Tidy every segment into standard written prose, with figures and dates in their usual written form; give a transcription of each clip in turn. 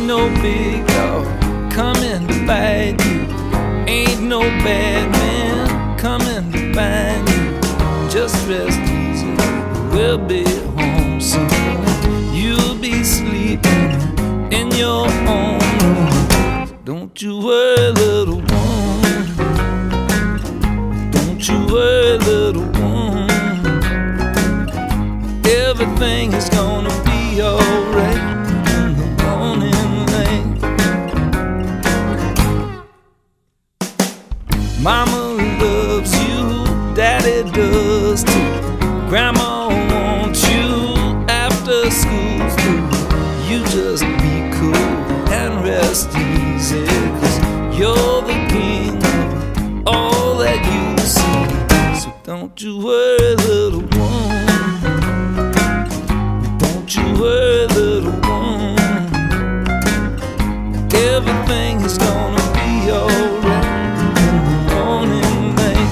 no big dog coming to bite you. Ain't no bad man coming to find you. Just rest easy, we'll be home soon. You'll be sleeping in your own room. Don't you worry, little one. Don't you worry, little one. Everything is gonna be alright in the morning light. Mama loves you, Daddy does too. Grandma wants you after school's through. You just be cool and rest easy, 'cause you're the king of all that you see. So don't you worry, little one. Don't you worry, little one. Everything is gonna be alright in the morning light.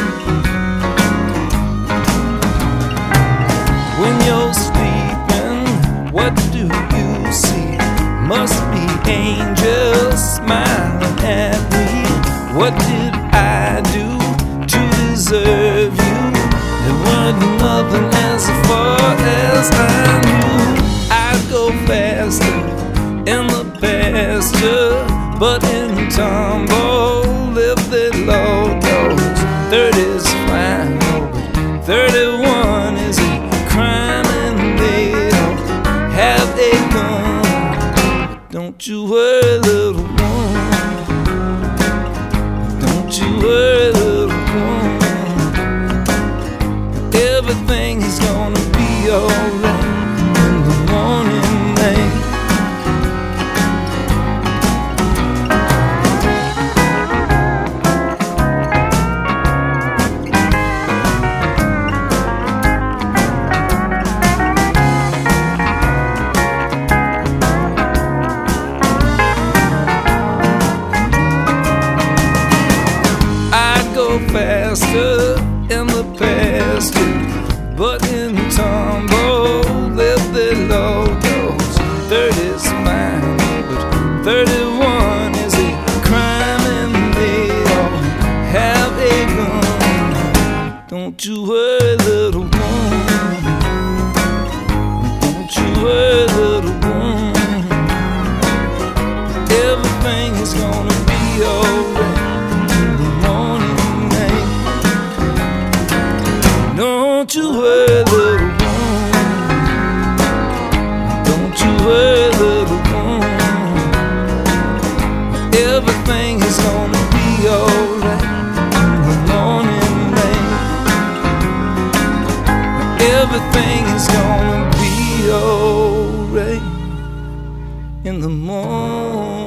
When you're sleeping, what do you see? Must be angels smiling at me. What did I do to deserve you? There wasn't nothing as far as I knew. I'd go faster in the pasture, but in Tomball, if they law dogs, 30's fine, but 31 is a crime, and they don't have a gun. Don't you worry, little one. Don't you worry, little one. Everything is gonna be alright in the morning light. Faster in the pasture, but in Tomball, if they law dogs, 30's fine, but 31 is a crime, and they all have a gun. Don't you worry, little one. Don't you worry, little one. Everything is gonna be alright. Don't you worry, little one. Don't you worry, little one. Everything is gonna be alright in the morning light. Everything is gonna be alright in the morning.